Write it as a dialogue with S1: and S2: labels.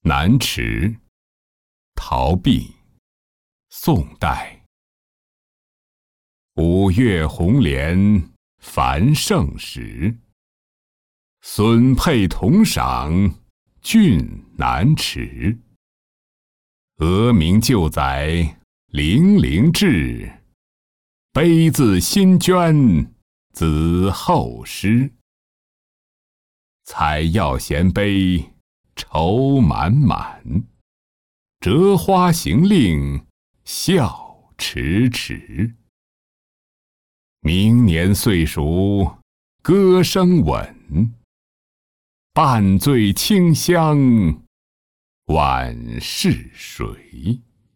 S1: 南池，陶弼，宋代。五岳红莲繁盛时，孙佩同赏郡南池。俄名旧载零陵志，碑字新捐子后师。采药衔杯愁满满，折花行令笑迟迟。明年岁熟歌声稳，半醉清香万事水。